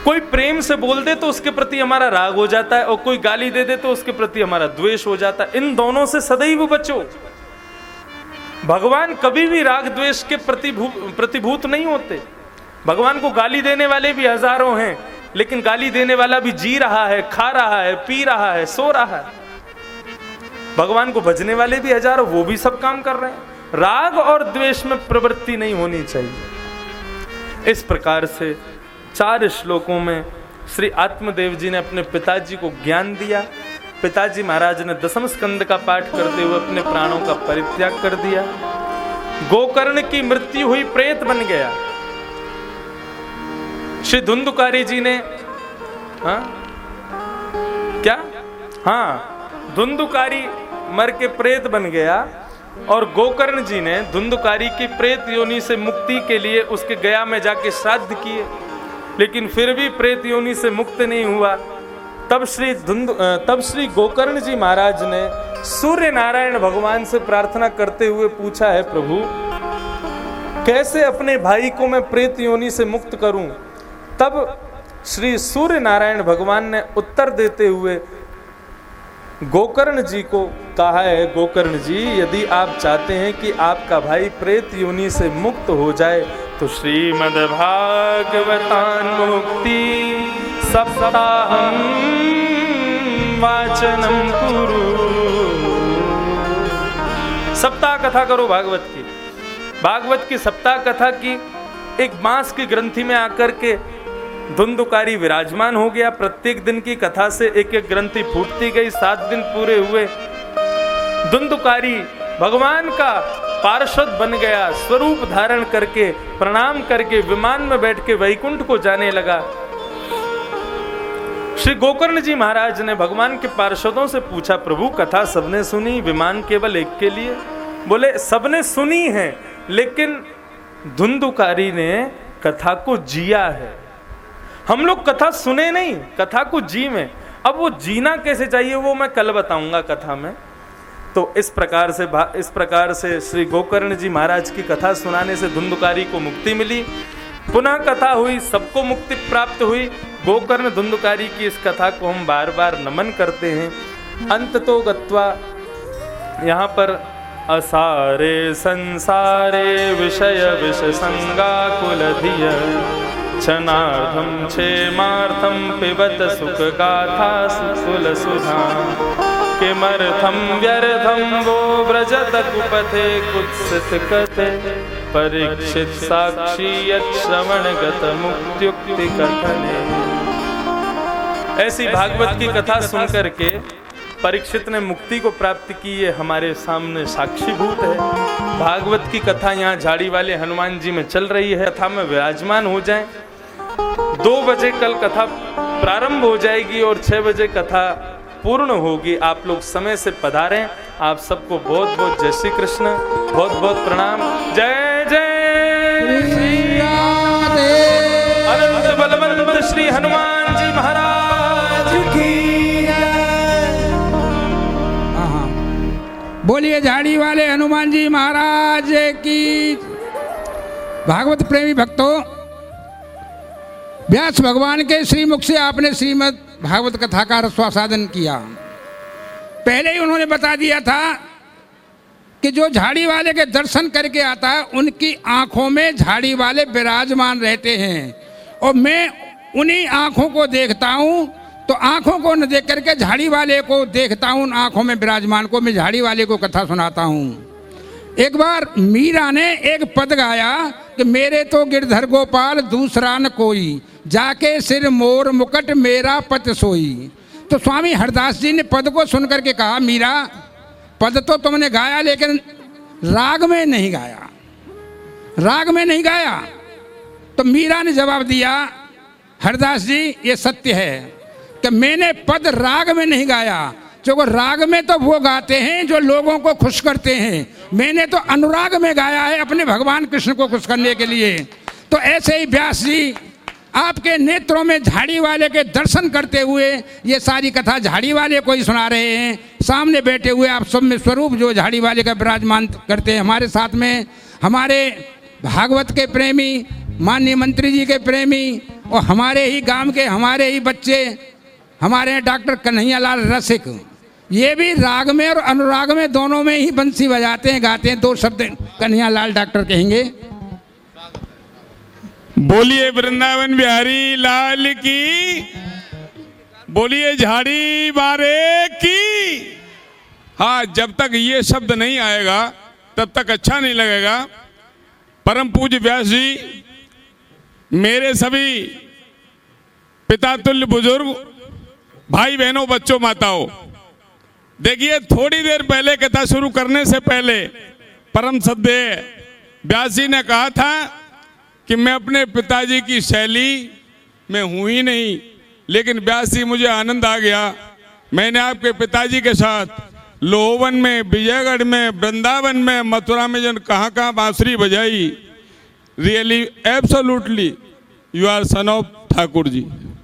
कोई प्रेम से बोल दे तो उसके प्रति हमारा राग हो जाता है, और कोई गाली दे दे तो उसके प्रति हमारा द्वेष हो जाता है। इन दोनों से सदैव बचो। भगवान कभी भी राग द्वेष के प्रतिभूत नहीं होते। भगवान को गाली देने वाले भी हजारों हैं, लेकिन गाली देने वाला भी जी रहा है, खा रहा है, पी रहा है, सो रहा है। भगवान को भजने वाले भी हजारों, वो भी सब काम कर रहे हैं। राग और द्वेष में प्रवृत्ति नहीं होनी चाहिए। इस प्रकार से 4 श्लोकों में श्री आत्मदेव जी ने अपने पिताजी को ज्ञान दिया। पिताजी महाराज ने 10वें स्कंद का पाठ करते हुए अपने प्राणों का परित्याग कर दिया। गोकर्ण की मृत्यु हुई, प्रेत बन गया। श्री धुंधुकारी जी ने धुंधुकारी मर के प्रेत बन गया, और गोकर्ण जी ने धुंधुकारी की प्रेत योनि से मुक्ति के लिए उसके गया में जाके श्राद्ध किए, लेकिन फिर भी प्रेत योनि से मुक्त नहीं हुआ। तब श्री गोकर्ण जी महाराज ने सूर्य नारायण भगवान से प्रार्थना करते हुए पूछा है, प्रभु कैसे अपने भाई को मैं प्रेत योनि से मुक्त करूं? तब श्री सूर्य नारायण भगवान ने उत्तर देते हुए गोकर्ण जी को कहा है, गोकर्ण जी यदि आप चाहते हैं कि आपका भाई प्रेत योनि से मुक्त हो जाए तो श्रीमद् भागवतान मुक्ति सप्ताहम वाचनम कुरु। सप्ताह कथा करो भागवत की। भागवत की सप्ताह कथा की एक बांस की ग्रंथि में आकर के धुंधुकारी विराजमान हो गया। प्रत्येक दिन की कथा से एक एक ग्रंथि फूटती गई। 7 दिन पूरे हुए। धुंधुकारी भगवान का पार्षद बन गया। स्वरूप धारण करके प्रणाम करके विमान में बैठ के वैकुंठ को जाने लगा। श्री गोकर्ण जी महाराज ने भगवान के पार्षदों से पूछा, प्रभु कथा सबने सुनी, विमान केवल एक के लिए? बोले सबने सुनी है, लेकिन धुंधुकारी ने कथा को जिया है। हम लोग कथा सुने नहीं, कथा को जी में। अब वो जीना कैसे चाहिए वो मैं कल बताऊंगा कथा में। तो इस प्रकार से श्री गोकर्ण जी महाराज की कथा सुनाने से धुंधुकारी को मुक्ति मिली। पुनः कथा हुई, सबको मुक्ति प्राप्त हुई। गोकर्ण धुंधुकारी की इस कथा को हम बार बार नमन करते हैं। अंत तो गत्वा यहाँ पर असारे संसारे विषय विष संगा कुलधिय क्षणार्धम क्षेमार्थम पिबत सुख गाथा सुकुल सुधा किमर्थम व्यर्थम वो व्रजत कुपथे कुत्सित कथे परीक्षित साक्षी श्रवणगत मुक्त्युक्ति कथने। ऐसी भागवत की कथा सुनकर के परीक्षित ने मुक्ति को प्राप्त की, ये हमारे सामने साक्षीभूत है। भागवत की कथा यहाँ झाड़ी वाले हनुमान जी में चल रही है। कथा में विराजमान हो जाएं। 2 बजे कल कथा प्रारंभ हो जाएगी और 6 बजे कथा पूर्ण होगी। आप लोग समय से पधारें। आप सबको बहुत बहुत जय श्री कृष्ण, बहुत बहुत प्रणाम। जय जय श्री अनंत बलवंत श्री हनुमान जी महाराज की। बोलिए झाड़ी वाले हनुमान जी महाराज की। भागवत प्रेमी भक्तों, व्यास भगवान के श्रीमुख से आपने श्रीमद् भागवत कथा का रसवासादन किया। पहले ही उन्होंने बता दिया था कि जो झाड़ी वाले के दर्शन करके आता है उनकी आंखों में झाड़ी वाले विराजमान रहते हैं, और मैं उन्हीं आंखों को देखता हूं। तो आंखों को न देख करके झाड़ी वाले को देखता हूं, उन आंखों में विराजमान को मैं झाड़ी वाले को कथा सुनाता हूं। एक बार मीरा ने एक पद गाया कि मेरे तो गिरधर गोपाल दूसरा न कोई, जाके सिर मोर मुकट मेरा पत सोई। तो स्वामी हरदास जी ने पद को सुनकर के कहा, मीरा पद तो तुमने गाया लेकिन राग में नहीं गाया, राग में नहीं गाया। तो मीरा ने जवाब दिया, हरदास जी ये सत्य है कि मैंने पद राग में नहीं गाया, जो राग में तो वो गाते हैं जो लोगों को खुश करते हैं, मैंने तो अनुराग में गाया है अपने भगवान कृष्ण को खुश करने के लिए। तो ऐसे ही व्यास जी आपके नेत्रों में झाड़ी वाले के दर्शन करते हुए ये सारी कथा झाड़ी वाले को ही सुना रहे हैं। सामने बैठे हुए आप सब में स्वरूप जो झाड़ी वाले का विराजमान करते हैं। हमारे साथ में हमारे भागवत के प्रेमी, माननीय मंत्री जी के प्रेमी और हमारे ही गांव के हमारे ही बच्चे, हमारे डॉक्टर कन्हैयालाल रसिक, ये भी राग में और अनुराग में दोनों में ही बंसी बजाते हैं, गाते हैं। 2 शब्द कन्हैयालाल डॉक्टर कहेंगे। बोलिए वृंदावन बिहारी लाल की, बोलिए झाड़ी बारे की। हाँ, जब तक ये शब्द नहीं आएगा तब तक अच्छा नहीं लगेगा। परम पूज्य व्यास जी, मेरे सभी पिता तुल्य बुजुर्ग, भाई बहनों, बच्चों, माताओं, देखिए थोड़ी देर पहले कथा शुरू करने से पहले परम श्रद्धेय व्यास जी ने कहा था कि मैं अपने पिताजी की शैली में हूं ही नहीं, लेकिन व्यास जी मुझे आनंद आ गया। मैंने आपके पिताजी के साथ लोहवन में, विजयगढ़ में, वृंदावन में, मथुरा में जन कहाँ कहाँ बांसुरी बजाई। Really absolutely you are son of Thakur ji.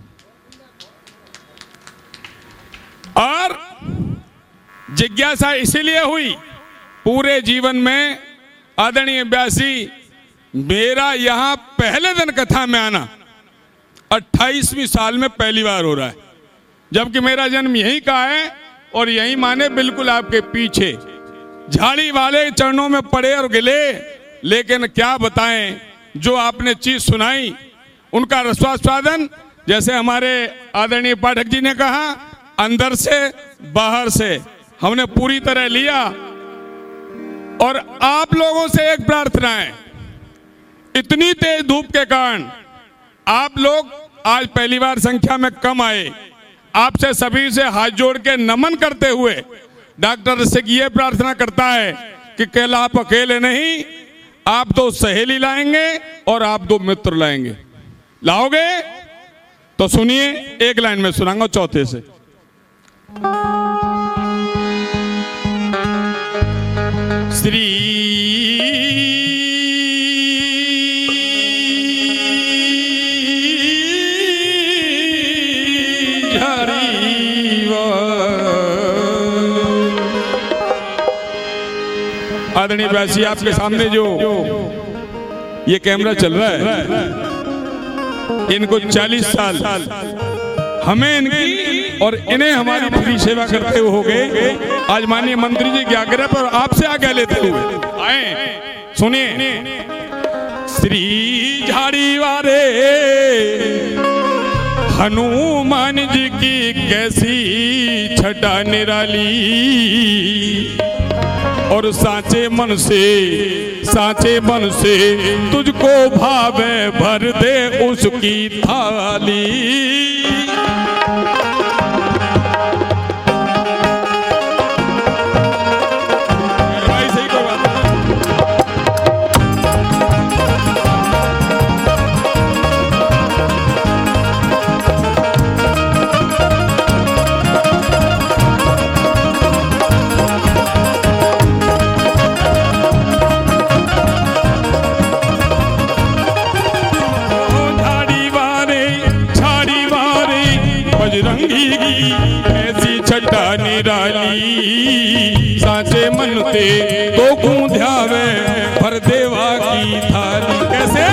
और जिज्ञासा इसीलिए हुई पूरे जीवन में, आदरणीय व्यास जी, मेरा यहाँ पहले दिन कथा में आना 28वीं साल में पहली बार हो रहा है, जबकि मेरा जन्म यहीं का है और यहीं माने बिल्कुल आपके पीछे। झाड़ी वाले चरणों में पड़े और गिले, लेकिन क्या बताएं, जो आपने चीज सुनाई उनका रसास्वादन, जैसे हमारे आदरणीय पाठक जी ने कहा, अंदर से बाहर से हमने पूरी तरह लिया। और आप लोगों से एक प्रार्थना है, इतनी तेज धूप के कारण आप लोग आज पहली बार संख्या में कम आए। आपसे सभी से हाथ जोड़ के नमन करते हुए डॉक्टर रसिक ये प्रार्थना करता है कि कल आप अकेले नहीं, आप 2 सहेली लाएंगे और आप 2 मित्र लाएंगे। लाओगे तो सुनिए, एक लाइन में सुनाऊंगा चौथे से। श्री आदरणीय व्यास जी, आपके सामने जो ये कैमरा चल रहा है, इनको 40 साल हमें इनकी और इन्हें हमारी फ्री सेवा करते हुए हो गए। आज माननीय मंत्री जी के आग्रह पर आपसे आज्ञा लेते हुए आए, सुनिए। श्री झाड़ी वाले हनुमान जी की कैसी छटा निराली, और साचे मन से तुझको भावे भर दे उसकी थाली। ऐसी छटा निराली, साचे मन ते तो गूंध्यावे भर देवा की थाली। कैसे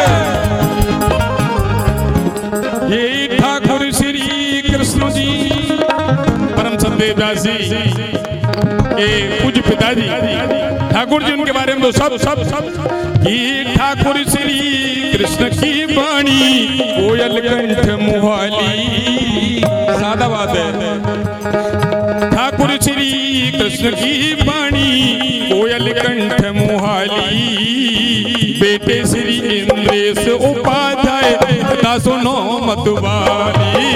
ये ठाकुर श्री कृष्ण जी, परम श्रद्धेय व्यास जी के पूज्य पिताजी ठाकुर जी, उनके बारे में तो सब ये ठाकुर श्री कृष्ण की वाणी कोयल कंठ मुहाली। सादा बात है, ठाकुर श्री कृष्ण की वाणी कोयल कंठ मुहाली। बेटे श्री इंद्रेश उपाध्याय कथा सुनो मतवाली।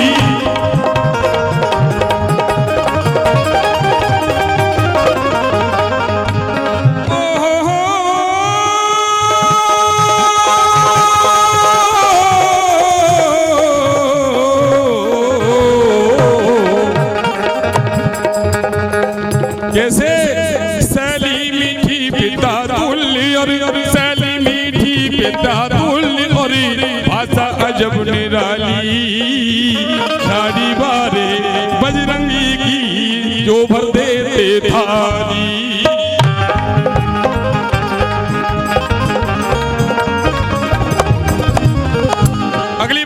कैसे सैली मीठी पिता तुल्य और सैली मीठी पिता तुल्य और भाषा अजब निराली। झाड़ी बारे बजरंगी की जो भर देते थाली। अगली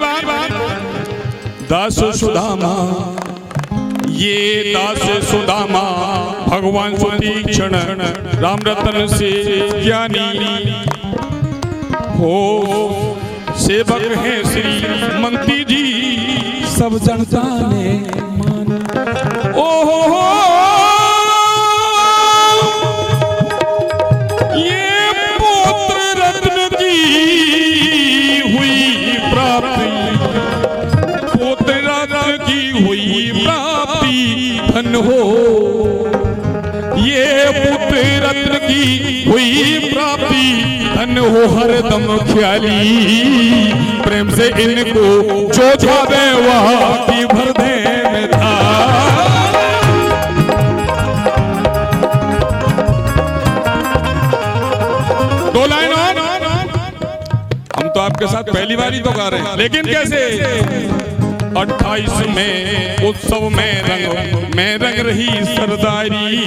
दास सुदामा, ये दास सुदामा भगवान सुतीक्षण राम रतन से ज्ञानी हो, सेवक हैं श्री मंत्री जी सब जनता ने मान। ओहो ये पुत्र रत्न की हुई प्राप्ति, पुत्र रत्न की हुई प्राप्ति धन हो, ये पुत्र रत्न की हुई प्राप्ति धन हो हरदम ख्याली, प्रेम से इनको जो जावे वहाँ की भर दे में था। दो लाइन और हम तो आपके साथ पहली बार ही तो गा रहे हैं, लेकिन कैसे 28 में उत्सव में रंग रही सरदारी,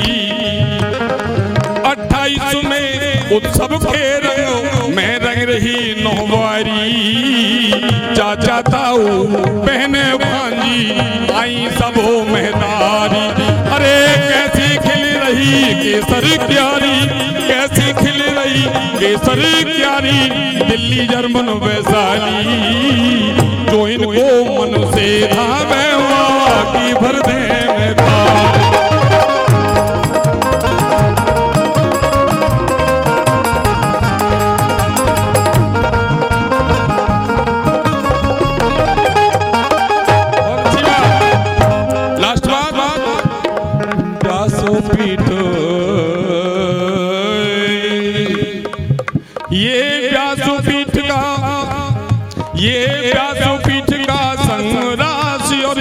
28 में उत्सव के रंग में रंग रही नौवारी, चाचा ताऊ बहने भांजी आई सब हो मेहदारी, अरे कैसी खिल रही केसर क्यारी, कैसी खिल रही केसर क्यारी, दिल्ली जर्मन वैशाली, जो इनको मन से धावे वहाँ की भर दे में था। लास्ट बात व्यासपीठ, ये व्यासपीठ का, ये व्यासपीठ का संराशि और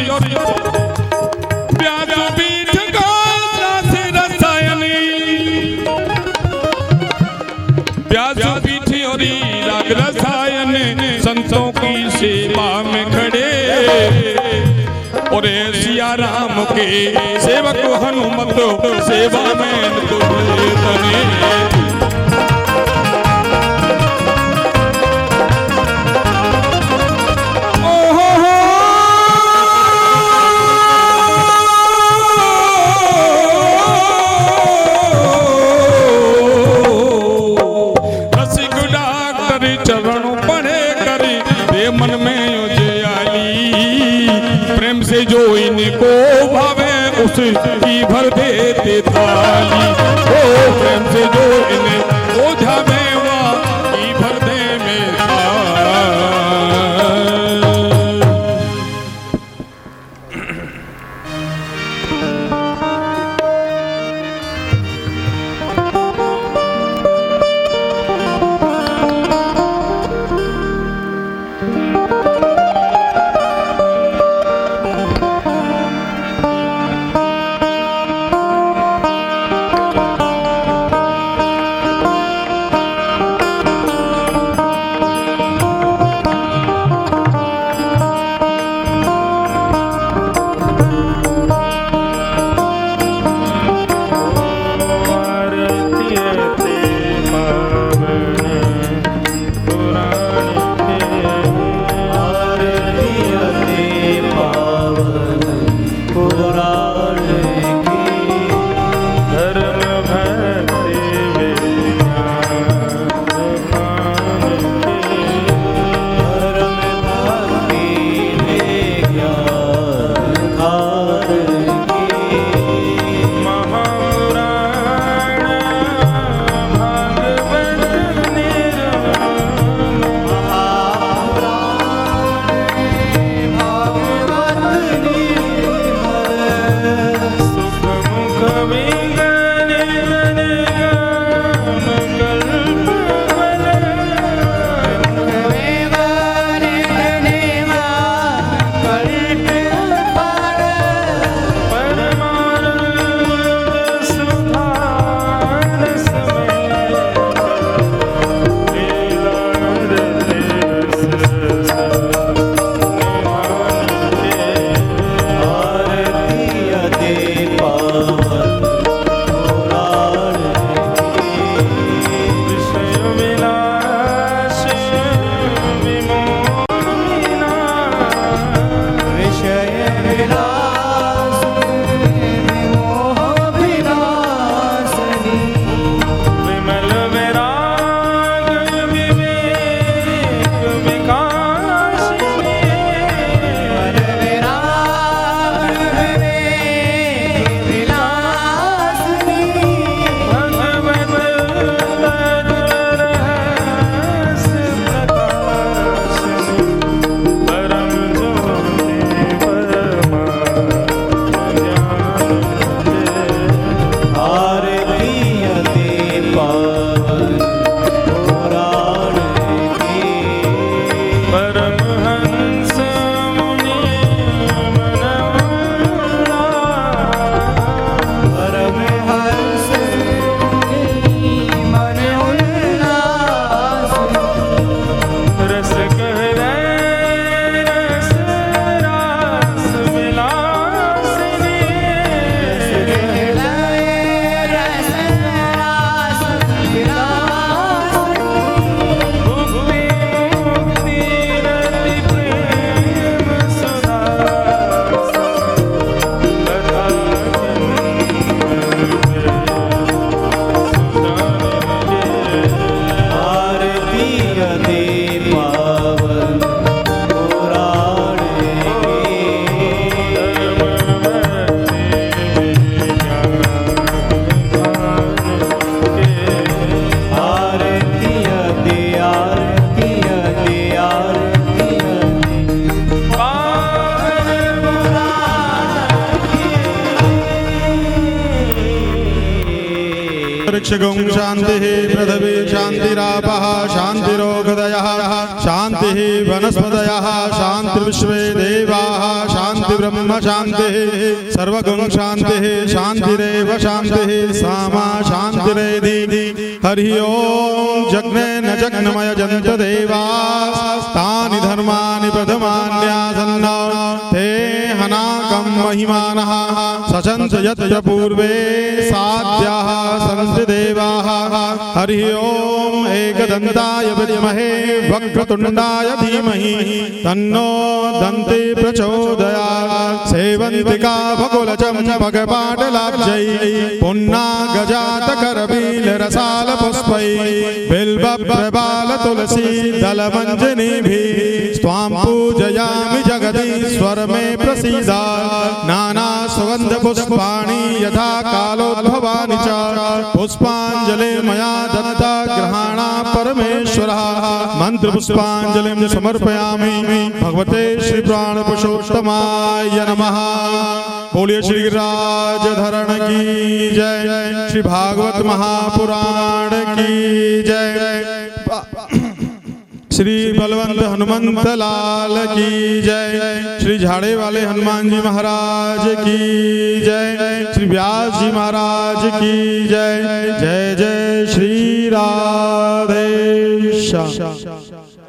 व्यासपीठ का रसायन, व्यासपीठ और राग रसायन संतों की सेवा में खड़े, और सिया राम के सेवक हनुमत सेवा में तने। चरण पढ़े करी ये मन में उजियाली, प्रेम से जो इनको भावे उसकी भर देते थाली, ओ प्रेम से जो इन्हें ओझावे की भर दे में चक्षुगुं शान्तिः पृथिवी शान्तिरापः शान्तिरोगदयः शान्तिः वनस्पतयः शान्तिर्विश्वे देवाः शान्तिर्ब्रह्म शान्तिः सर्वगुं शान्तिः शान्तिरेव शान्तिः सामा शान्तिरेधि हरि ओम जग्ने न जग्नमय जन्त देवास्तानि धर्माणि प्रथमान्यासन्न ते हनाकं महिमानः सचन्त यत्र पूर्वे साध्याः सन्ति देवाः हरि ओम एकदन्ताय विद्महे वक्रतुण्डाय धीमहि तन्नो दन्ति प्रचोदयात् सेवन्तिका बकुलचम्पकपाटलाब्जै पुन्नागजात करबील रसाल पुष्पै बिल्व प्रबाल तुलसी दलमञ्जनीभिः स्वां पूजयामि जगदीश्वर मे प्रसीदा नाना सुगन्ध पुष्पाणि यथा कालोद्भवानि च पुष्पाञ्जलि मया दत्ता ग्रहाणा परमेश्वरः मंत्र पुष्पाञ्जलिं समर्पयामि भगवते श्री प्राण पुरुषोत्तमाय नमः। बोलिए श्री गिरिराज धरण की जय, श्री भागवत महापुराण की जय, श्री बलवंत हनुमंत लाल की जय, श्री झाड़े वाले हनुमान जी महाराज की जय, श्री व्यास जी महाराज की जय। जय जय श्री राधे श्याम।